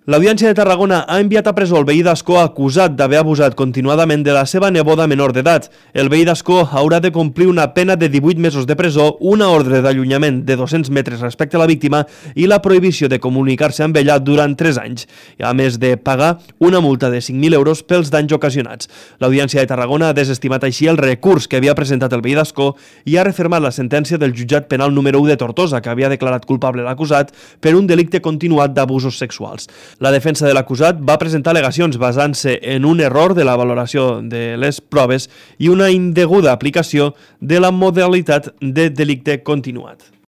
L'Audiència de Tarragona ha enviat a presó el veí d'Ascó acusat d'haver abusat continuadament de la seva neboda menor d'edat. El veí d'Ascó haurà de complir una pena de 18 mesos de presó, una ordre d'allunyament de 200 metres respecte a la víctima i la prohibició de comunicar-se amb ella durant 3 anys, a més de pagar una multa de 5.000 euros pels danys ocasionats. L'Audiència de Tarragona ha desestimat així el recurs que havia presentat el veí d'Ascó i ha refermat la sentència del jutjat penal número 1 de Tortosa, que havia declarat culpable l'acusat per un delicte continuat d'abusos sexuals. La defensa de l'acusat va presentar al·legacions basant-se en un error de la valoració de les proves i una indeguda aplicació de la modalitat de delicte continuat.